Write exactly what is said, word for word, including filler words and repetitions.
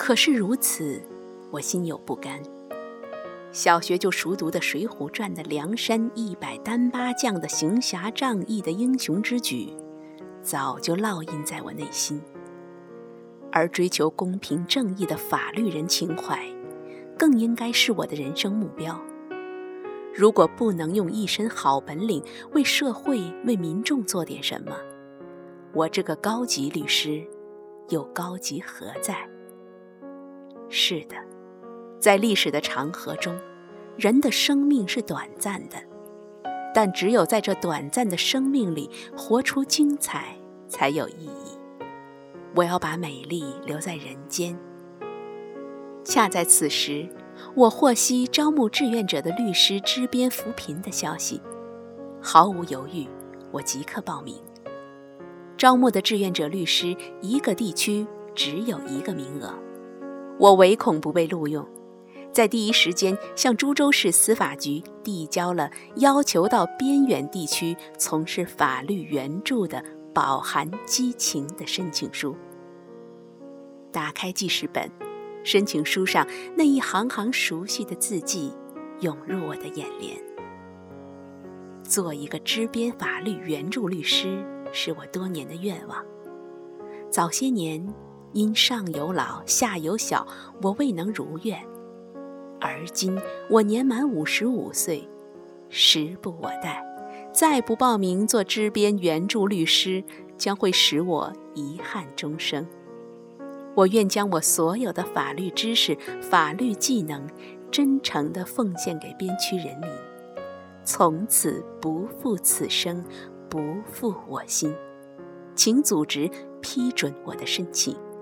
可是如此，我心有不甘。小学就熟读的《水浒传》的梁山一百单八将的行侠仗义的英雄之举，早就烙印在我内心。而追求公平正义的法律人情怀，更应该是我的人生目标。如果不能用一身好本领为社会、为民众做点什么，我这个高级律师又高级何在？是的，在历史的长河中，人的生命是短暂的，但只有在这短暂的生命里活出精彩，才有意义。我要把美丽留在人间。恰在此时，我获悉招募志愿者的律师支边扶贫的消息，毫无犹豫，我即刻报名。招募的志愿者律师，一个地区只有一个名额，我唯恐不被录用，在第一时间向株洲市司法局递交了要求到边远地区从事法律援助的饱含激情的申请书。打开记事本，申请书上那一行行熟悉的字迹涌入我的眼帘。做一个支边法律援助律师是我多年的愿望。早些年因上有老下有小，我未能如愿，而今我年满五十五岁，时不我待，再不报名做支边援助律师，将会使我遗憾终生。我愿将我所有的法律知识、法律技能真诚地奉献给边区人民，从此不负此生，不负我心。请组织批准我的申请。